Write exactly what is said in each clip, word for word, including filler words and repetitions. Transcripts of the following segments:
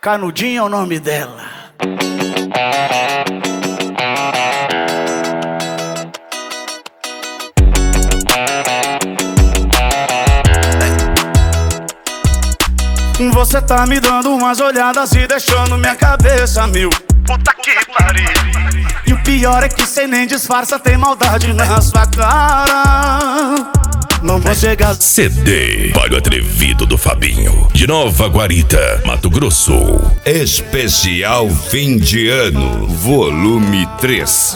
Canudinho é o nome dela. Você tá me dando umas olhadas e deixando minha cabeça mil. Puta que pariu. E o pior é que cê nem disfarça, tem maldade na sua cara. Não vou chegar. C D Palho Atrevido do Fabinho, de Nova Guarita, Mato Grosso. Especial fim de ano, volume três.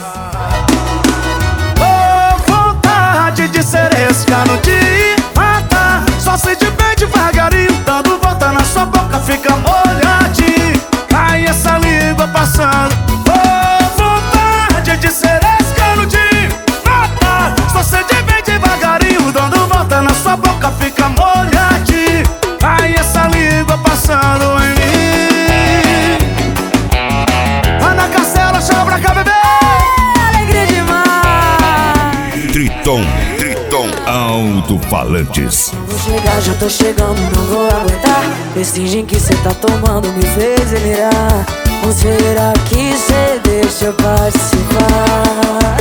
Oh, vontade de ser esse cano de matar. Só se de bem devagarinho, dando volta na sua boca, fica molhadinho. Aí essa língua passando. Oh, vontade de ser esse cano de matar. Só se de bem devagarinho, dando volta na sua boca, fica molhadinho. Aí essa língua passando em mim. Ana Castela, chama pra cá, bebê. Alegria demais. Triton, Triton, alto-falantes. Vou chegar, já tô chegando, não vou aguentar. Esse gin que cê tá tomando me fez delirar. Ou será que cê deixa eu participar?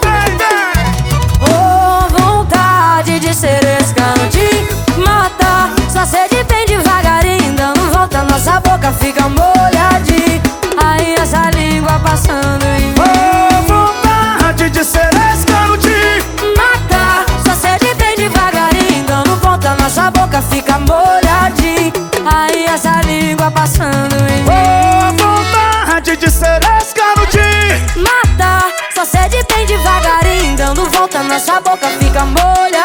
Oh, vontade de ser esse cano de matar. Só sede bem devagarinho, dando volta, nossa boca fica molhadinha. Aí essa língua passando em mim. Oh, vontade de ser esse cano de matar. Só sede bem devagarinho, dando volta, nossa boca fica molhadinha. Aí essa língua passando em mim. Oh, vontade de ser esse cano de matar. Só sede bem devagarinho, dando volta, nossa boca fica molhadinha.